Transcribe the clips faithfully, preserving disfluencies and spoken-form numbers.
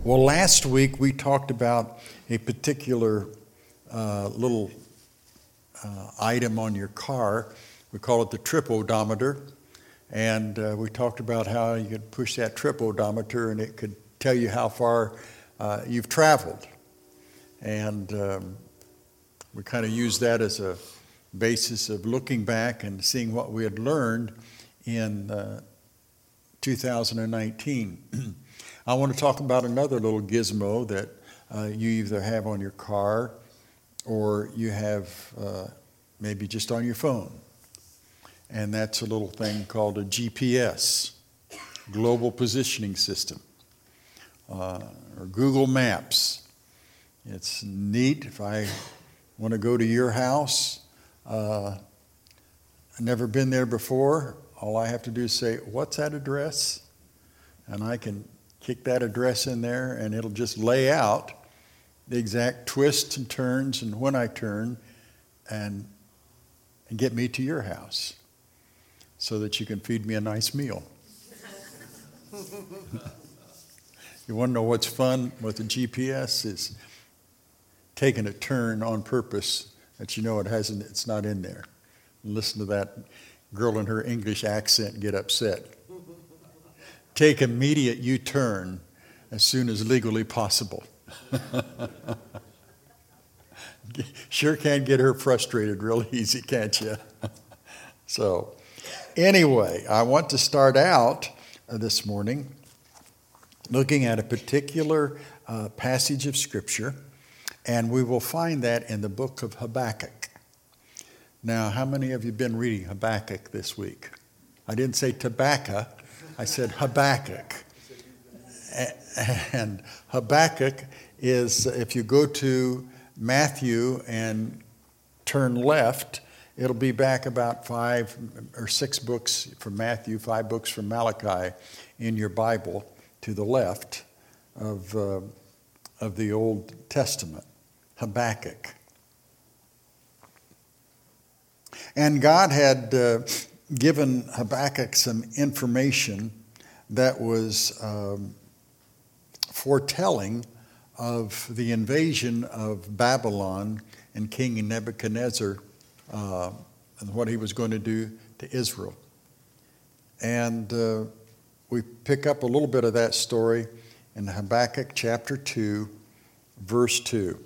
Well, last week we talked about a particular uh, little uh, item on your car. We call it the trip odometer. And uh, we talked about how you could push that trip odometer and it could tell you how far uh, you've traveled. And um, we kind of used that as a basis of looking back and seeing what we had learned in uh, two thousand nineteen. I want to talk about another little gizmo that uh, you either have on your car or you have uh, maybe just on your phone. And that's a little thing called a G P S, Global Positioning System, uh, or Google Maps. It's neat. If I want to go to your house, uh, I've never been there before, all I have to do is say, what's that address? And I can kick that address in there and it'll just lay out the exact twists and turns and when I turn and, and get me to your house so that you can feed me a nice meal. You want to know what's fun with the G P S is taking a turn on purpose that you know it hasn't, it's not in there. And listen to that girl in her English accent get upset. Take immediate U-turn as soon as legally possible. Sure can get her frustrated real easy, can't you? So, anyway, I want to start out uh, this morning looking at a particular uh, passage of Scripture, and we will find that in the book of Habakkuk. Now, how many of you have been reading Habakkuk this week? I didn't say tobacco. I said Habakkuk. And Habakkuk is, if you go to Matthew and turn left, it'll be back about five or six books from Matthew, five books from Malachi in your Bible to the left of, uh, of the Old Testament, Habakkuk. And God had uh, given Habakkuk some information that was um, foretelling of the invasion of Babylon and King Nebuchadnezzar uh, and what he was going to do to Israel. And uh, we pick up a little bit of that story in Habakkuk chapter two, verse two.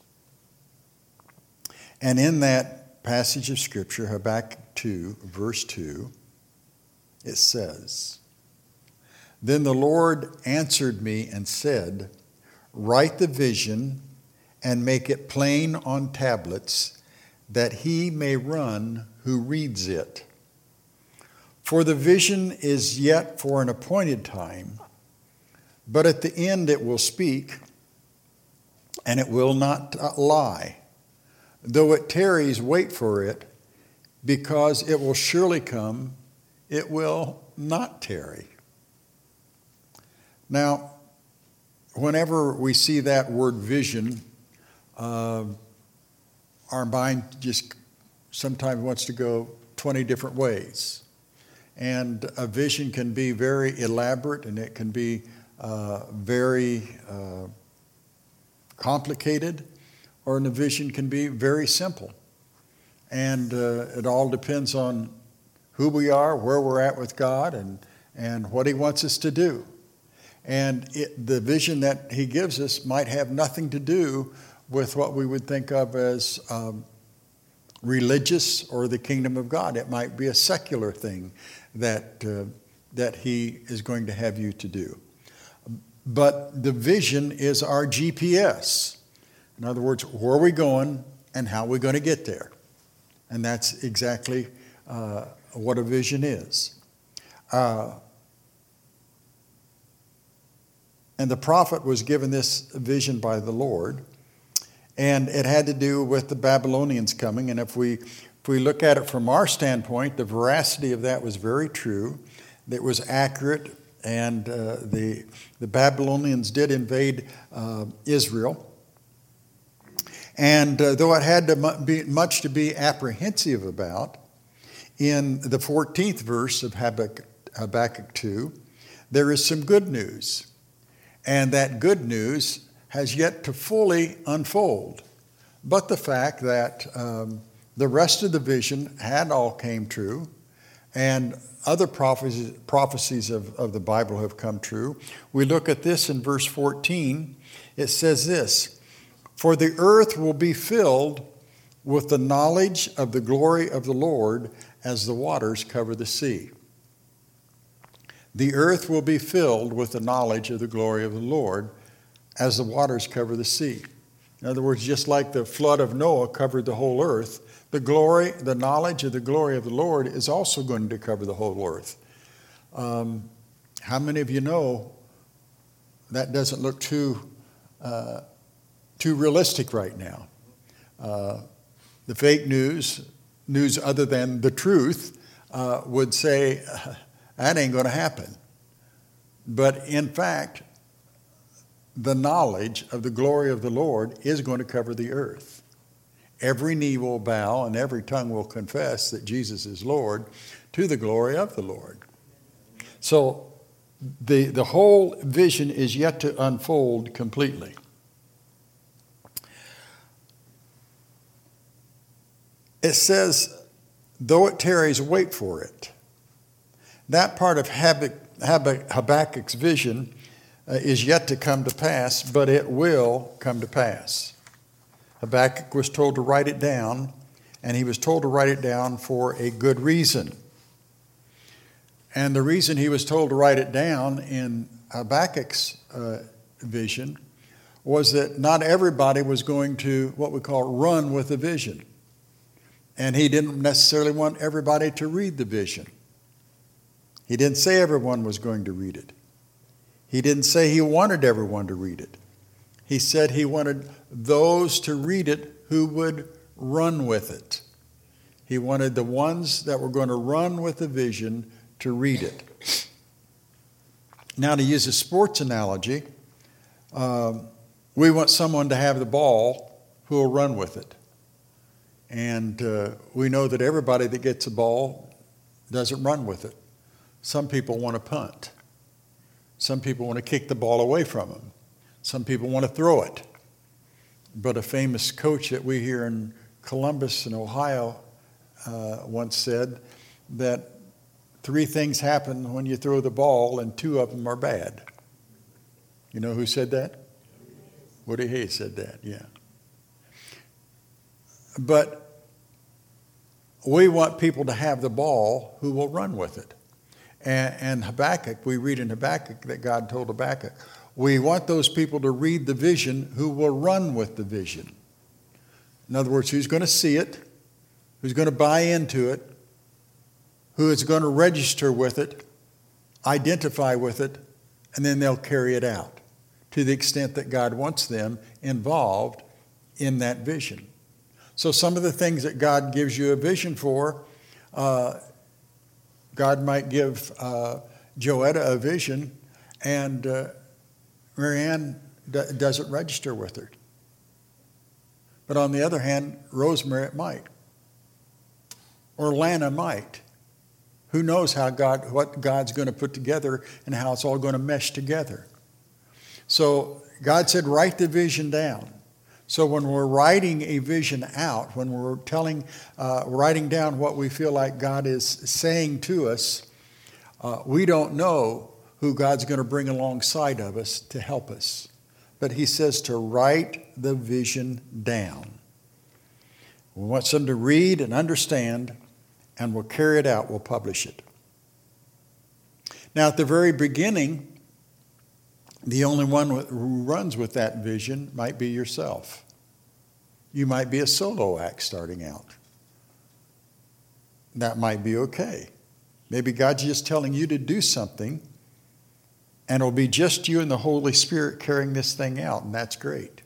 And in that passage of Scripture, Habakkuk two, verse two, it says, "Then the Lord answered me and said, write the vision and make it plain on tablets, that he may run who reads it. For the vision is yet for an appointed time, but at the end it will speak, and it will not lie. Though it tarries, wait for it, because it will surely come, it will not tarry." Now, whenever we see that word vision, uh, our mind just sometimes wants to go twenty different ways. And a vision can be very elaborate and it can be uh, very uh, complicated, or a vision can be very simple. And uh, it all depends on who we are, where we're at with God, and, and what he wants us to do. And it, the vision that he gives us might have nothing to do with what we would think of as um, religious or the kingdom of God. It might be a secular thing that, uh, that he is going to have you to do. But the vision is our G P S. In other words, where are we going and how are we going to get there? And that's exactly uh, what a vision is. Uh, and the prophet was given this vision by the Lord, and it had to do with the Babylonians coming. And if we if we look at it from our standpoint, the veracity of that was very true. It was accurate, and uh, the the Babylonians did invade uh, Israel. And uh, though it had to be much to be apprehensive about, in the fourteenth verse of Habakkuk, Habakkuk two, there is some good news. And that good news has yet to fully unfold. But the fact that um, the rest of the vision had all came true, and other prophecies, prophecies of, of the Bible have come true. We look at this in verse fourteen. It says this, "For the earth will be filled with the knowledge of the glory of the Lord as the waters cover the sea." The earth will be filled with the knowledge of the glory of the Lord as the waters cover the sea. In other words, just like the flood of Noah covered the whole earth, the glory, the knowledge of the glory of the Lord is also going to cover the whole earth. Um, how many of you know that doesn't look too uh, too realistic right now? Uh, the fake news, news other than the truth, uh, would say that ain't going to happen. But in fact, the knowledge of the glory of the Lord is going to cover the earth. Every knee will bow and every tongue will confess that Jesus is Lord to the glory of the Lord. So the, the whole vision is yet to unfold completely. It says, though it tarries, wait for it. That part of Habakkuk's vision uh, is yet to come to pass, but it will come to pass. Habakkuk was told to write it down, and he was told to write it down for a good reason. And the reason he was told to write it down in Habakkuk's uh, vision was that not everybody was going to, what we call, run with the vision. And he didn't necessarily want everybody to read the vision. He didn't say everyone was going to read it. He didn't say he wanted everyone to read it. He said he wanted those to read it who would run with it. He wanted the ones that were going to run with the vision to read it. Now, to use a sports analogy, um, we want someone to have the ball who will run with it. And uh, we know that everybody that gets a ball doesn't run with it. Some people want to punt. Some people want to kick the ball away from them. Some people want to throw it. But a famous coach that we here in Columbus in Ohio uh, once said that three things happen when you throw the ball and two of them are bad. You know who said that? Woody Hayes said that, yeah. But we want people to have the ball who will run with it. And, and Habakkuk, we read in Habakkuk that God told Habakkuk, we want those people to read the vision who will run with the vision. In other words, who's going to see it, who's going to buy into it, who is going to register with it, identify with it, and then they'll carry it out to the extent that God wants them involved in that vision. So some of the things that God gives you a vision for, uh, God might give uh, Joetta a vision, and uh, Marianne d- doesn't register with her. But on the other hand, Rosemary might. Or Lana might. Who knows how God, what God's going to put together and how it's all going to mesh together. So God said, write the vision down. So when we're writing a vision out, when we're telling, uh, writing down what we feel like God is saying to us, uh, we don't know who God's going to bring alongside of us to help us. But he says to write the vision down. We want some to read and understand, and we'll carry it out, we'll publish it. Now, at the very beginning, the only one who runs with that vision might be yourself. You might be a solo act starting out. That might be okay. Maybe God's just telling you to do something, and it'll be just you and the Holy Spirit carrying this thing out, and that's great.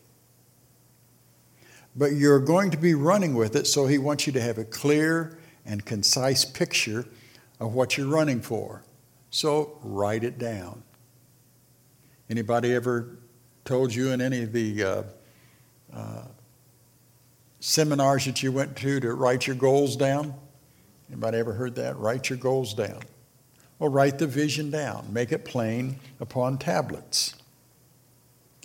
But you're going to be running with it, so he wants you to have a clear and concise picture of what you're running for. So write it down. Anybody ever told you in any of the uh, uh, seminars that you went to to write your goals down? Anybody ever heard that? Write your goals down. Well, write the vision down. Make it plain upon tablets.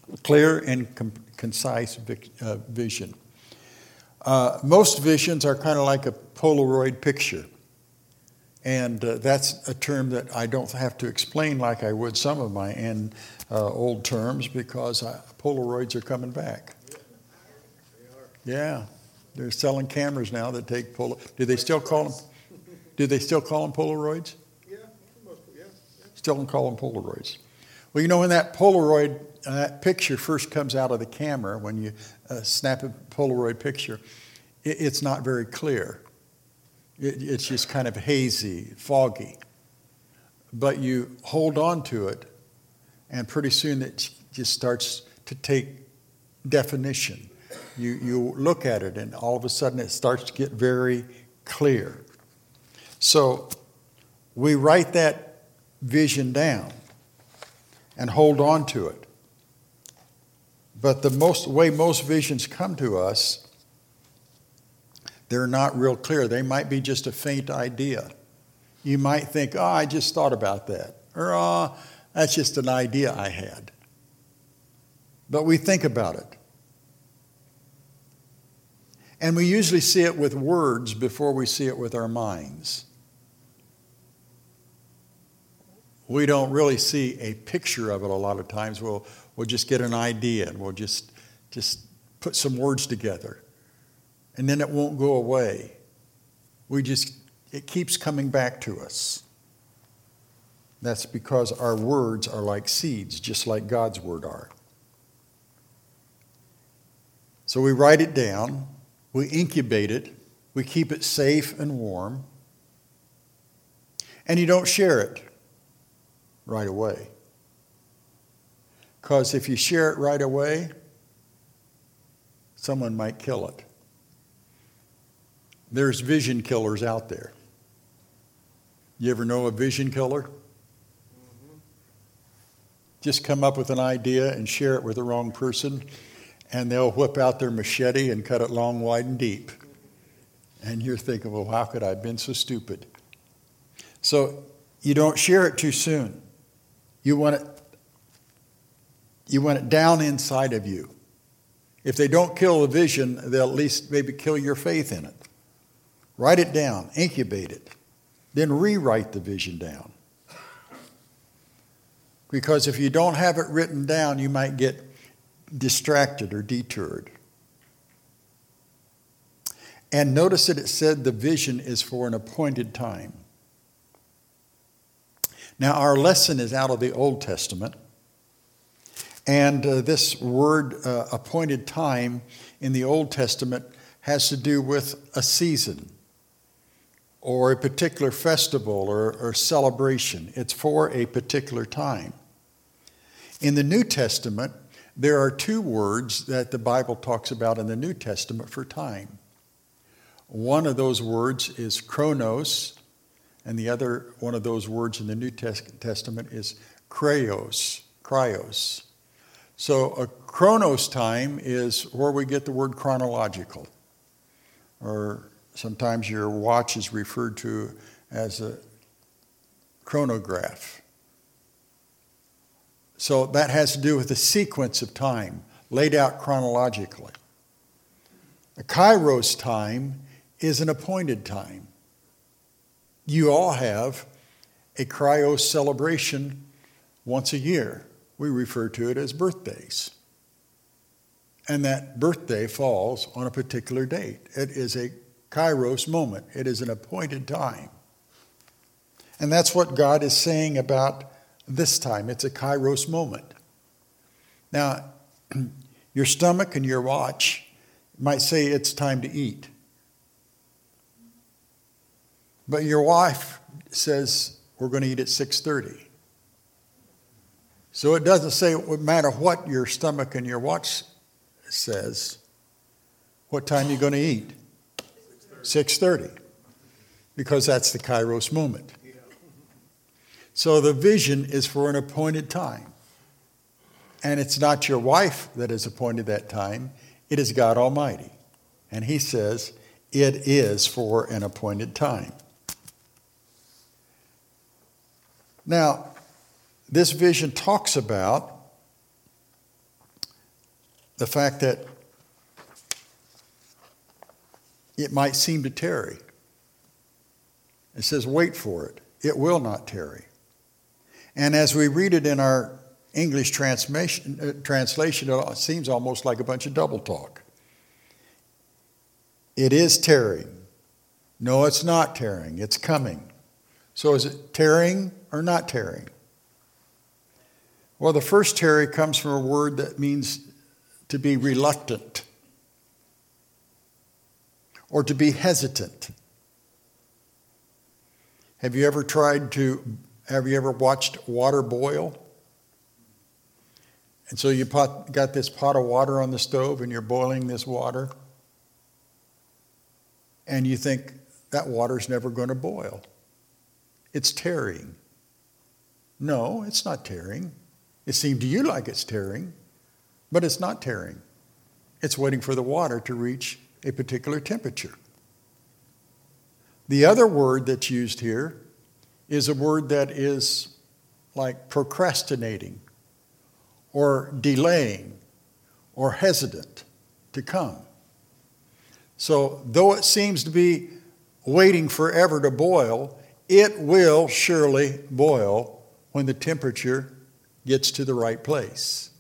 Clear and com- concise vic- uh, vision. Uh, most visions are kind of like a Polaroid picture. And uh, that's a term that I don't have to explain like I would some of my and, uh, old terms, because I, Polaroids are coming back. Yeah, they're selling cameras now that take Polaroids. Do they still call them? Do they still call them Polaroids? Yeah, most, yeah, yeah. Still call them Polaroids. Well, you know, when that Polaroid uh, that picture first comes out of the camera, when you uh, snap a Polaroid picture, it, it's not very clear. It, it's just kind of hazy, foggy. But you hold on to it, and pretty soon it just starts to take definition. You, you look at it, and all of a sudden it starts to get very clear. So we write that vision down and hold on to it. But the most way most visions come to us, they're not real clear. They might be just a faint idea. You might think, oh, I just thought about that. Or, oh, that's just an idea I had. But we think about it. And we usually see it with words before we see it with our minds. We don't really see a picture of it a lot of times. We'll, we'll just get an idea and we'll just, just put some words together. And then it won't go away. We just, it keeps coming back to us. That's because our words are like seeds, just like God's word are. So we write it down, we incubate it, we keep it safe and warm, and you don't share it right away. Because if you share it right away, someone might kill it. There's vision killers out there. You ever know a vision killer? Mm-hmm. Just come up with an idea and share it with the wrong person, and they'll whip out their machete and cut it long, wide, and deep. And you're thinking, well, how could I have been so stupid? So you don't share it too soon. You want it, you want it down inside of you. If they don't kill the vision, they'll at least maybe kill your faith in it. Write it down, incubate it, then rewrite the vision down. Because if you don't have it written down, you might get distracted or deterred. And notice that it said the vision is for an appointed time. Now, our lesson is out of the Old Testament. And uh, this word, uh, appointed time, in the Old Testament has to do with a season or a particular festival or, or celebration. It's for a particular time. In the New Testament, there are two words that the Bible talks about in the New Testament for time. One of those words is chronos, and the other one of those words in the New Testament is krios, krios. So a chronos time is where we get the word chronological, or sometimes your watch is referred to as a chronograph. So that has to do with the sequence of time laid out chronologically. A kairos time is an appointed time. You all have a kairos celebration once a year. We refer to it as birthdays. And that birthday falls on a particular date. It is a kairos moment. It is an appointed time. And that's what God is saying about this time. It's a kairos moment. Now, your stomach and your watch might say it's time to eat. But your wife says we're going to eat at six thirty. So it doesn't say it would matter what your stomach and your watch says, what time you're going to eat. six thirty. Because that's the kairos moment. So the vision is for an appointed time. And it's not your wife that has appointed that time. It is God Almighty. And he says it is for an appointed time. Now, this vision talks about the fact that it might seem to tarry. It says, wait for it. It will not tarry. And as we read it in our English translation, uh, translation, it seems almost like a bunch of double talk. It is tarrying. No, it's not tarrying. It's coming. So is it tarrying or not tarrying? Well, the first tarry comes from a word that means to be reluctant or to be hesitant. Have you ever tried to, have you ever watched water boil? And so you pot, got this pot of water on the stove and you're boiling this water. And you think that water's never going to boil. It's tarrying. No, it's not tarrying. It seemed to you like it's tarrying, but it's not tarrying. It's waiting for the water to reach a particular temperature. The other word that's used here is a word that is like procrastinating or delaying or hesitant to come. So though it seems to be waiting forever to boil, it will surely boil when the temperature gets to the right place.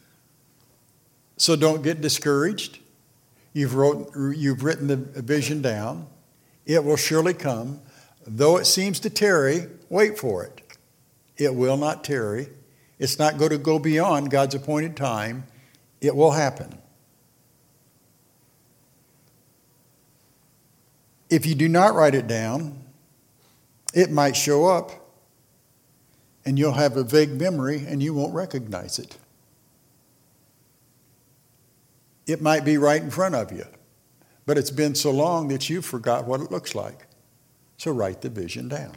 So don't get discouraged. You've, wrote, you've written the vision down. It will surely come. Though it seems to tarry, wait for it. It will not tarry. It's not going to go beyond God's appointed time. It will happen. If you do not write it down, it might show up and you'll have a vague memory and you won't recognize it. It might be right in front of you, but it's been so long that you forgot what it looks like. So write the vision down.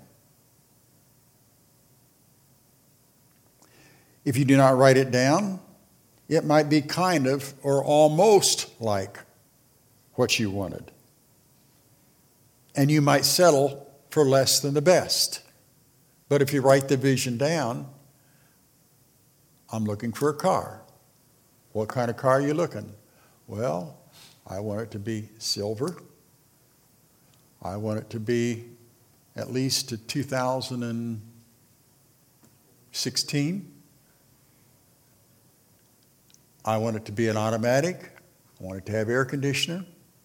If you do not write it down, it might be kind of or almost like what you wanted. And you might settle for less than the best. But if you write the vision down, I'm looking for a car. What kind of car are you looking? Well, I want it to be silver. I want it to be at least to two thousand sixteen. I want it to be an automatic. I want it to have air conditioner.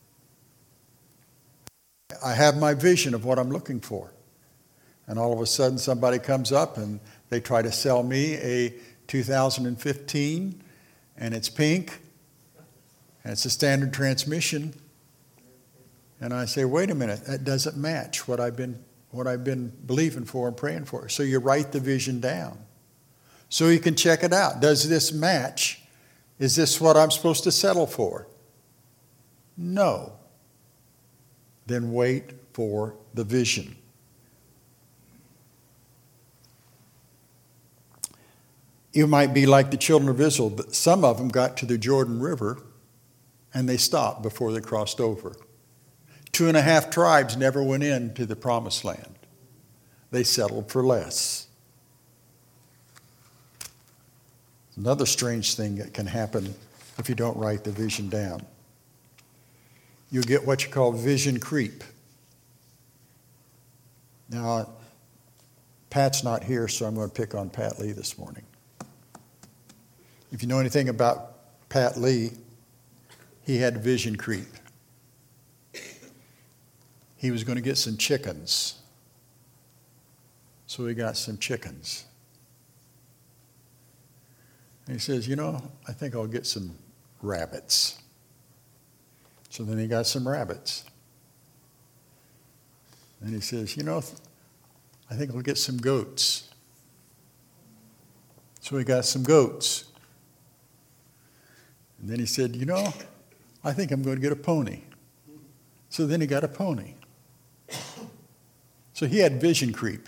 I have my vision of what I'm looking for. And all of a sudden somebody comes up and they try to sell me a two thousand fifteen and it's pink and it's a standard transmission. And I say, wait a minute, that doesn't match what I've been what I've been believing for and praying for. So you write the vision down so you can check it out. Does this match? Is this what I'm supposed to settle for? No. Then wait for the vision. You might be like the children of Israel. But some of them got to the Jordan River and they stopped before they crossed over. Two and a half tribes never went into the promised land. They settled for less. Another strange thing that can happen if you don't write the vision down. You'll get what you call vision creep. Now, Pat's not here, so I'm going to pick on Pat Lee this morning. If you know anything about Pat Lee, he had vision creep. He was going to get some chickens. So he got some chickens. And he says, you know, I think I'll get some rabbits. So then he got some rabbits. And he says, you know, I think I'll get some goats. So he got some goats. And then he said, you know, I think I'm going to get a pony. So then he got a pony. So he had vision creep.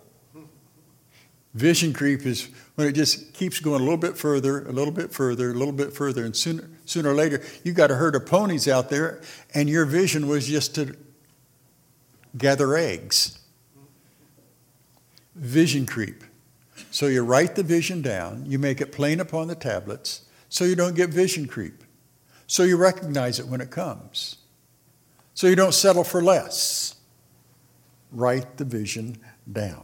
Vision creep is when it just keeps going a little bit further, a little bit further, a little bit further, and sooner, sooner or later, you got a herd of ponies out there, and your vision was just to gather eggs. Vision creep. So you write the vision down, you make it plain upon the tablets, so you don't get vision creep, so you recognize it when it comes, so you don't settle for less. Write the vision down.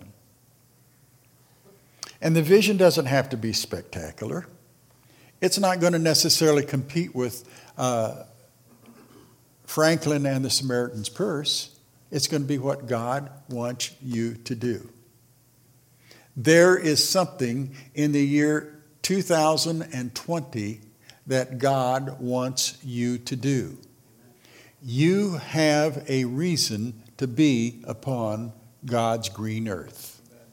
And the vision doesn't have to be spectacular. It's not going to necessarily compete with uh, Franklin and the Samaritan's Purse. It's going to be what God wants you to do. There is something in the year two thousand twenty that God wants you to do. You have a reason to be upon God's green earth.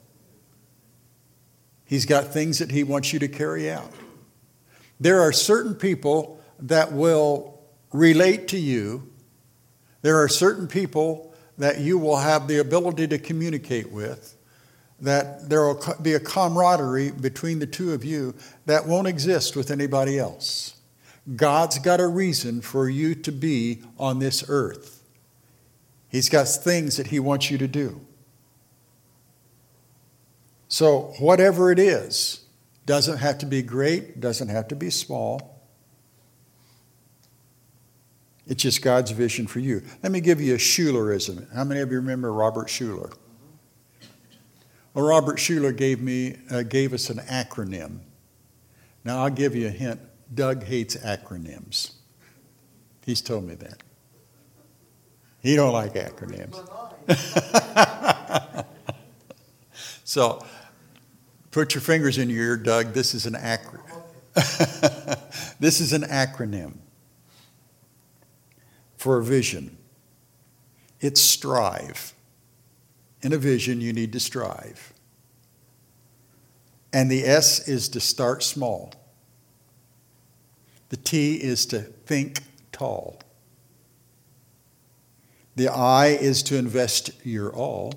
He's got things that he wants you to carry out. There are certain people that will relate to you. There are certain people that you will have the ability to communicate with, that there will be a camaraderie between the two of you that won't exist with anybody else. God's got a reason for you to be on this earth. He's got things that he wants you to do. So whatever it is, doesn't have to be great, doesn't have to be small. It's just God's vision for you. Let me give you a Schuylerism. How many of you remember Robert Schuller? Well, Robert Schuller gave me uh, gave us an acronym. Now I'll give you a hint. Doug hates acronyms. He's told me that. He don't like acronyms. So, put your fingers in your ear, Doug. This is an acronym. This is an acronym for a vision. It's strive. In a vision, you need to strive. And the S is to start small. The T is to think tall. The I is to invest your all.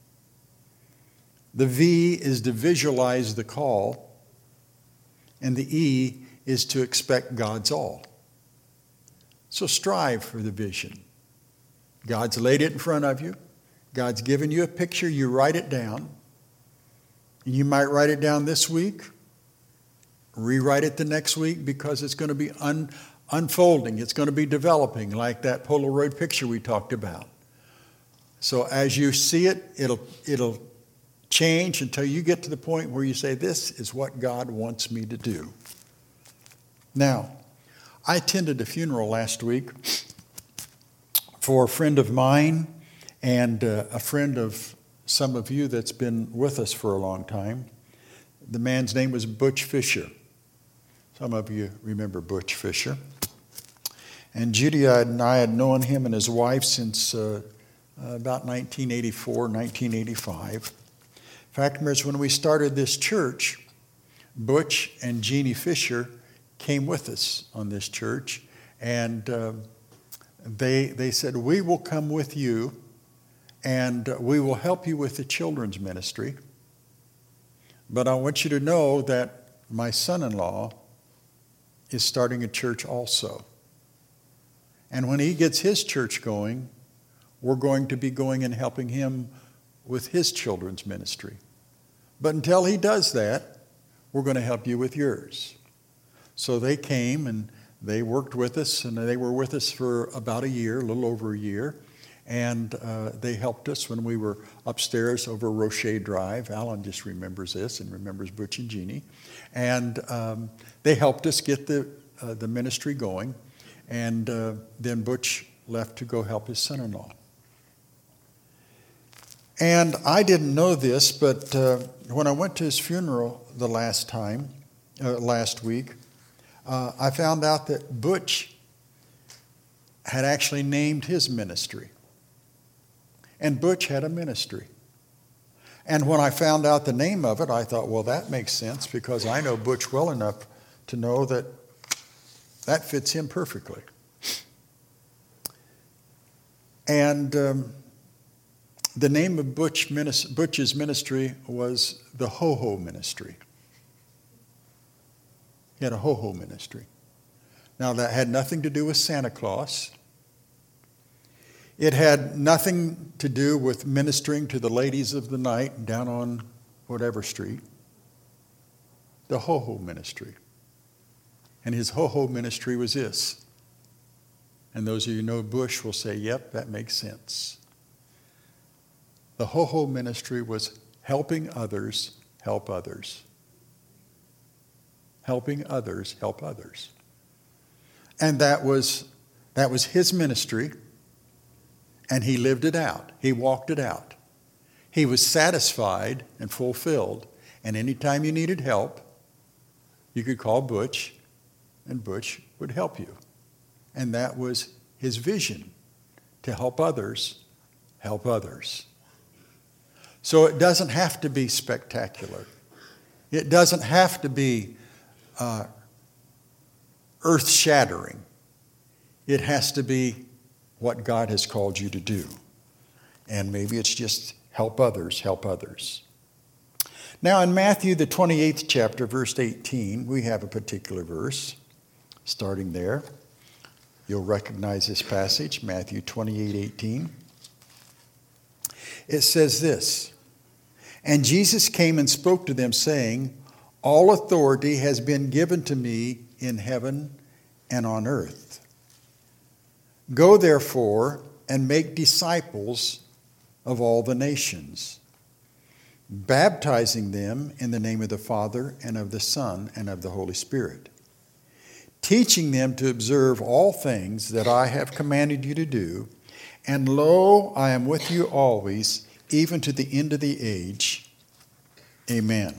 The V is to visualize the call. And the E is to expect God's all. So strive for the vision. God's laid it in front of you. God's given you a picture. You write it down. You might write it down this week. Rewrite it the next week because it's going to be un, unfolding. It's going to be developing like that Polaroid picture we talked about. So as you see it, it'll, it'll change until you get to the point where you say, this is what God wants me to do. Now, I attended a funeral last week for a friend of mine and uh, a friend of some of you that's been with us for a long time. The man's name was Butch Fisher. Some of you remember Butch Fisher. And Judy and I had known him and his wife since uh, about nineteen eighty-four, nineteen eighty-five. Fact is, when we started this church, Butch and Jeannie Fisher came with us on this church, and uh, they they said, we will come with you, and we will help you with the children's ministry. But I want you to know that my son-in-law is starting a church also. And when he gets his church going, we're going to be going and helping him with his children's ministry. But until he does that, we're going to help you with yours. So they came and they worked with us, and they were with us for about a year, a little over a year. And uh, they helped us when we were upstairs over Rocher Drive. Alan just remembers this and remembers Butch and Jeannie. And um, they helped us get the, uh, the ministry going. And uh, then Butch left to go help his son-in-law. And I didn't know this, but uh, when I went to his funeral the last time, uh, last week, uh, I found out that Butch had actually named his ministry. And Butch had a ministry. And when I found out the name of it, I thought, well, that makes sense because I know Butch well enough to know that that fits him perfectly. And um, the name of Butch minis- Butch's ministry was the Ho-Ho Ministry. He had a Ho-Ho ministry. Now, that had nothing to do with Santa Claus. It had nothing to do with ministering to the ladies of the night down on whatever street. The Ho-Ho ministry. And his ho-ho ministry was this. And those of you who know Bush will say, yep, that makes sense. The ho-ho ministry was helping others help others. Helping others help others. And that was, that was his ministry, and he lived it out. He walked it out. He was satisfied and fulfilled, and anytime you needed help, you could call Butch, and Butch would help you. And that was his vision, to help others help others. So it doesn't have to be spectacular. It doesn't have to be uh, earth-shattering. It has to be what God has called you to do. And maybe it's just help others, help others. Now in Matthew, the twenty-eighth chapter, verse eighteen, we have a particular verse starting there. You'll recognize this passage, Matthew twenty-eight eighteen. It says this, "And Jesus came and spoke to them, saying, All authority has been given to me in heaven and on earth. Go therefore and make disciples of all the nations, baptizing them in the name of the Father and of the Son and of the Holy Spirit, teaching them to observe all things that I have commanded you to do. And lo, I am with you always, even to the end of the age. Amen."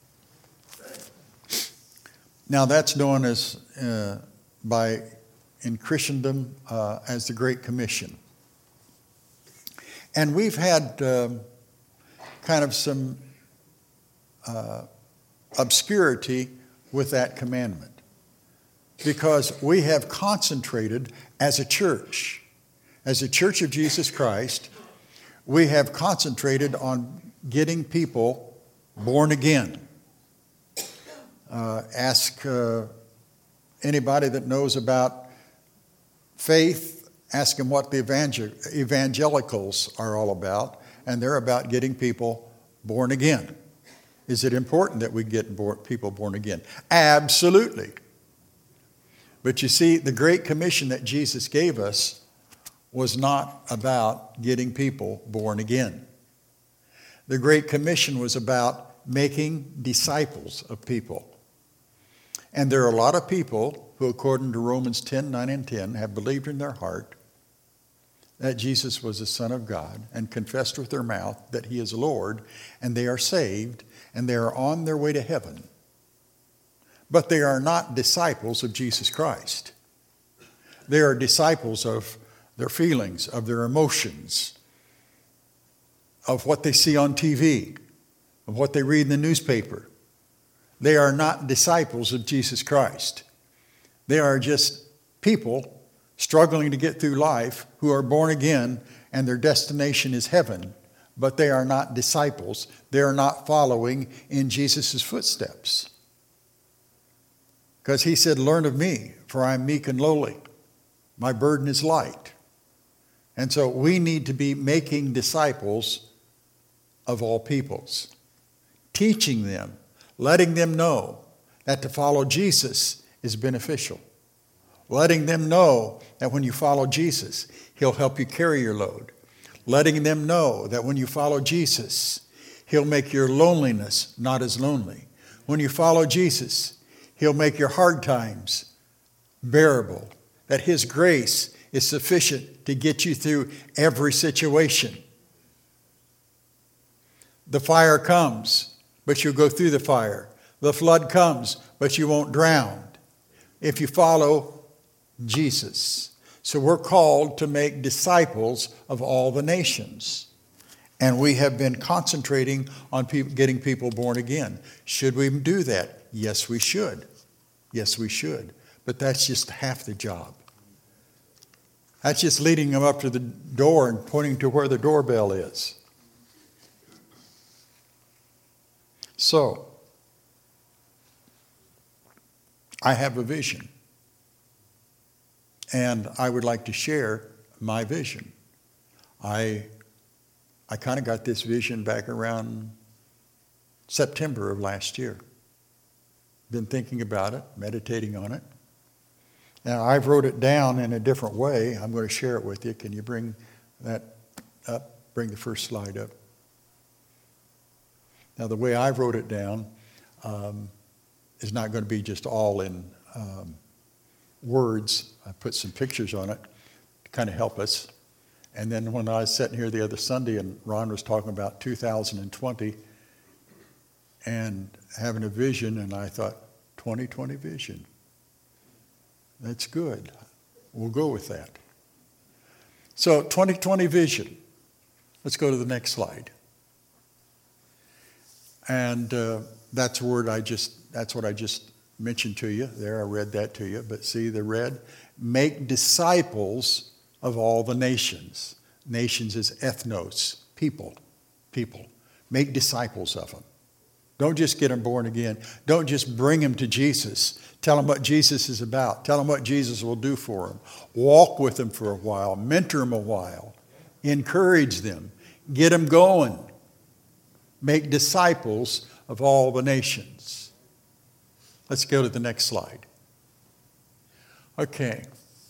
Now that's known as, uh, by, in Christendom, uh, as the Great Commission. And we've had um, kind of some uh, obscurity with that commandment, because we have concentrated as a church, as a church of Jesus Christ, we have concentrated on getting people born again. Uh, ask uh, anybody that knows about faith, ask them what the evangel- evangelicals are all about, and they're about getting people born again. Is it important that we get born, people born again? Absolutely. But you see, the Great Commission that Jesus gave us was not about getting people born again. The Great Commission was about making disciples of people. And there are a lot of people who, according to Romans ten, nine, and ten, have believed in their heart that Jesus was the Son of God and confessed with their mouth that he is Lord, and they are saved, and they are on their way to heaven. But they are not disciples of Jesus Christ. They are disciples of their feelings, of their emotions, of what they see on T V, of what they read in the newspaper. They are not disciples of Jesus Christ. They are just people struggling to get through life who are born again, and their destination is heaven. But they are not disciples. They are not following in Jesus' footsteps. Because he said, "Learn of me, for I am meek and lowly. My burden is light." And so we need to be making disciples of all peoples, teaching them, letting them know that to follow Jesus is beneficial, letting them know that when you follow Jesus, he'll help you carry your load, letting them know that when you follow Jesus, he'll make your loneliness not as lonely. When you follow Jesus, he'll make your hard times bearable, that his grace is sufficient to get you through every situation. The fire comes, but you'll go through the fire. The flood comes, but you won't drown if you follow Jesus. So we're called to make disciples of all the nations. And we have been concentrating on people, getting people born again. Should we do that? Yes, we should. Yes, we should. But that's just half the job. That's just leading them up to the door and pointing to where the doorbell is. So, I have a vision. And I would like to share my vision. I, I kind of got this vision back around September of last year. Been thinking about it, meditating on it. Now, I've wrote it down in a different way. I'm going to share it with you. Can you bring that up? Bring the first slide up. Now, the way I wrote it down um, is not going to be just all in um, words. I put some pictures on it to kind of help us. And then when I was sitting here the other Sunday and Ron was talking about two thousand twenty and having a vision, and I thought, twenty twenty vision. That's good. We'll go with that. So twenty twenty vision. Let's go to the next slide. And uh, that's a word I just, that's what I just mentioned to you. There, I read that to you. But see the red? Make disciples of all the nations. Nations is ethnos, people, people. Make disciples of them. Don't just get them born again. Don't just bring them to Jesus. Tell them what Jesus is about. Tell them what Jesus will do for them. Walk with them for a while. Mentor them a while. Encourage them. Get them going. Make disciples of all the nations. Let's go to the next slide. Okay.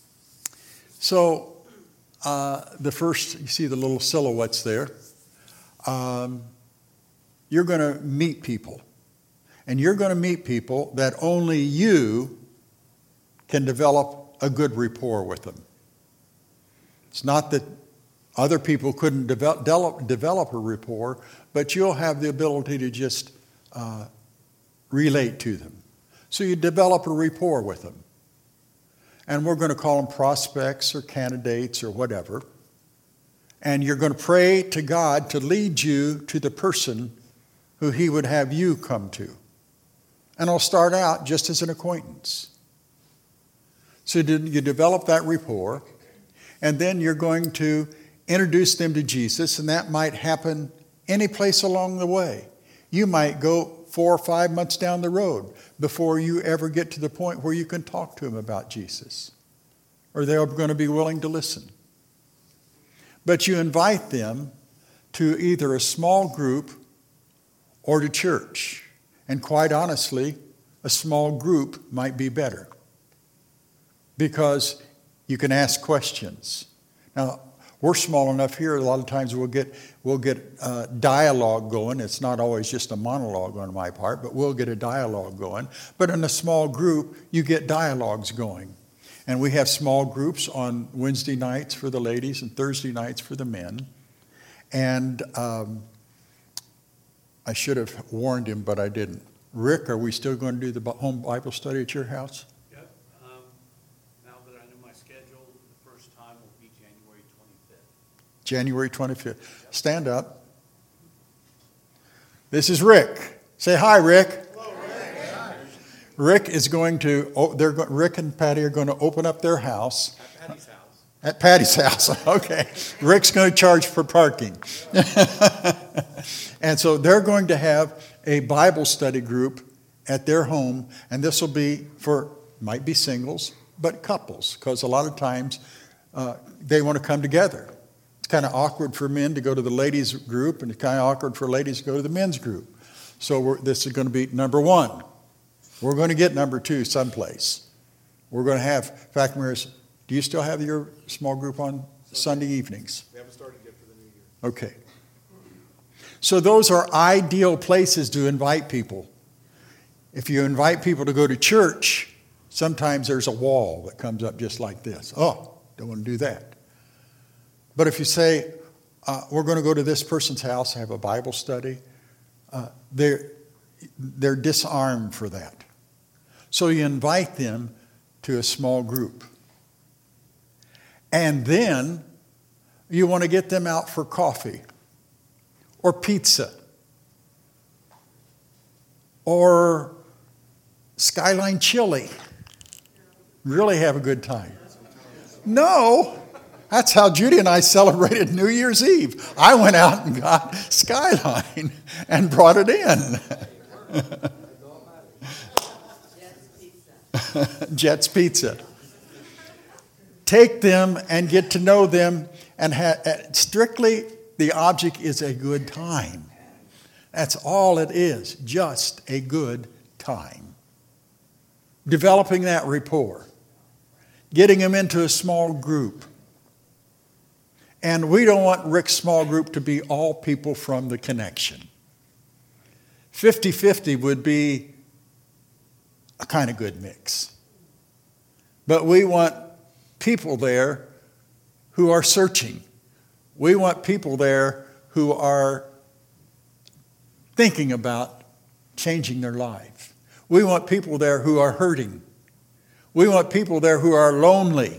So uh, the first, you see the little silhouettes there. Um, you're going to meet people. And you're going to meet people that only you can develop a good rapport with them. It's not that other people couldn't develop, develop a rapport, but you'll have the ability to just uh, relate to them. So you develop a rapport with them. And we're going to call them prospects or candidates or whatever. And you're going to pray to God to lead you to the person who He would have you come to. And I'll start out just as an acquaintance. So you develop that rapport, and then you're going to introduce them to Jesus, and that might happen any place along the way. You might go four or five months down the road before you ever get to the point where you can talk to them about Jesus, or they're going to be willing to listen. But you invite them to either a small group or to church. And quite honestly, a small group might be better because you can ask questions. Now, we're small enough here, a lot of times we'll get we'll get uh, dialogue going. It's not always just a monologue on my part, but we'll get a dialogue going. But in a small group, you get dialogues going. And we have small groups on Wednesday nights for the ladies and Thursday nights for the men. And um, I should have warned him, but I didn't. Rick, are we still going to do the home Bible study at your house? Yep. Um, now that I know my schedule, the first time will be January twenty-fifth. January twenty-fifth. Stand up. This is Rick. Say hi, Rick. Hello, Rick. Rick is going to, oh, they're go, Rick and Patty are going to open up their house. At Patty's house. At Patty's house. Okay. Rick's going to charge for parking. And so they're going to have a Bible study group at their home, and this will be for, might be singles, but couples, because a lot of times uh, they want to come together. It's kind of awkward for men to go to the ladies group, and it's kind of awkward for ladies to go to the men's group. So we're, this is going to be number one. We're going to get number two someplace. We're going to have, in fact, Maris, do you still have your small group on Sunday evenings? We haven't started yet for the new year. Okay. So those are ideal places to invite people. If you invite people to go to church, sometimes there's a wall that comes up just like this. Oh, don't want to do that. But if you say, uh, we're going to go to this person's house, have a Bible study, uh, they're, they're disarmed for that. So you invite them to a small group. And then you want to get them out for coffee or pizza or Skyline Chili. Really have a good time. No, that's how Judy and I celebrated New Year's Eve. I went out and got Skyline and brought it in. Jet's Pizza. Take them and get to know them, and ha- strictly the object is a good time. That's all it is, just a good time. Developing that rapport. getting them into a small group. And we don't want Rick's small group to be all people from the connection. fifty-fifty would be a kind of good mix. But we want people there who are searching. We want people there who are thinking about changing their life. We want people there who are hurting. We want people there who are lonely.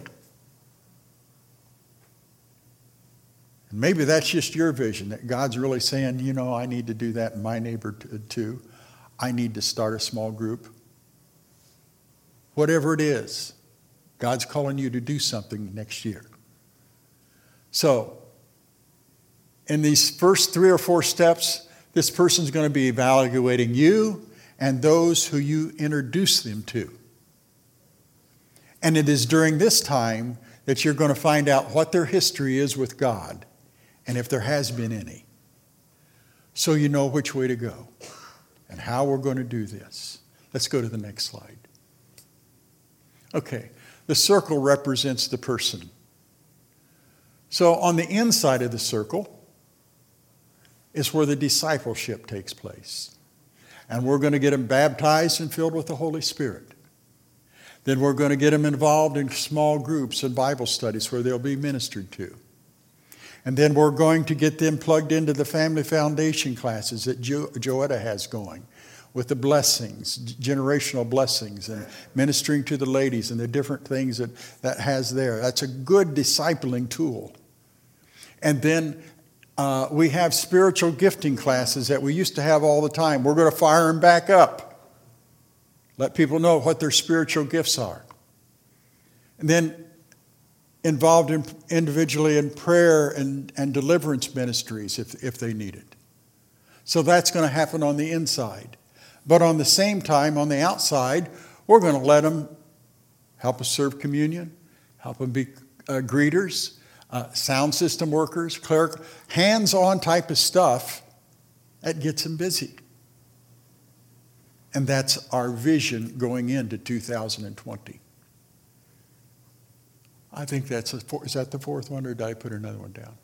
And maybe that's just your vision, that God's really saying, you know, I need to do that in my neighborhood too. I need to start a small group. Whatever it is, God's calling you to do something next year. So, in these first three or four steps, this person's going to be evaluating you and those who you introduce them to. And it is during this time that you're going to find out what their history is with God and if there has been any. So you know which way to go and how we're going to do this. Let's go to the next slide. Okay, the circle represents the person. So on the inside of the circle is where the discipleship takes place. And we're going to get them baptized and filled with the Holy Spirit. Then we're going to get them involved in small groups and Bible studies where they'll be ministered to. And then we're going to get them plugged into the family foundation classes that jo- Joetta has going, with the blessings, generational blessings, and ministering to the ladies and the different things that that has there. That's a good discipling tool. And then uh, we have spiritual gifting classes that we used to have all the time. We're going to fire them back up. Let people know what their spiritual gifts are. And then involved in, individually in prayer and, and deliverance ministries if, if they need it. So that's going to happen on the inside. But on the same time, on the outside, we're going to let them help us serve communion, help them be uh, greeters, uh, sound system workers, cleric, hands-on type of stuff that gets them busy. And that's our vision going into two thousand twenty. I think that's, a, is that the fourth one, or did I put another one down?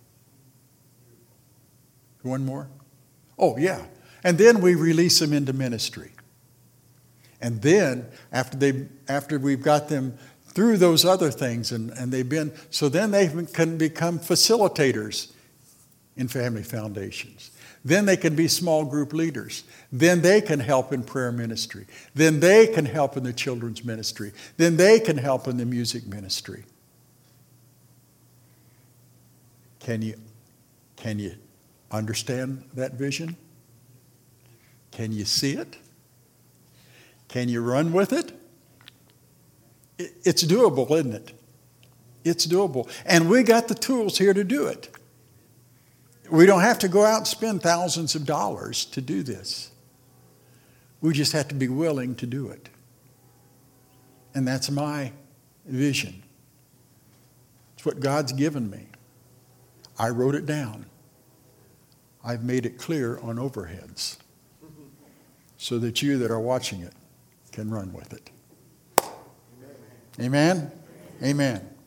One more? Oh, yeah. And then we release them into ministry. And then, after they, after we've got them through those other things, and, and they've been, so then they can become facilitators in family foundations. Then they can be small group leaders. Then they can help in prayer ministry. Then they can help in the children's ministry. Then they can help in the music ministry. Can you, can you understand that vision? Can you see it? Can you run with it? It's doable, isn't it? It's doable. And we got the tools here to do it. We don't have to go out and spend thousands of dollars to do this. We just have to be willing to do it. And that's my vision. It's what God's given me. I wrote it down. I've made it clear on overheads so that you that are watching it can run with it. Amen? Amen. Amen.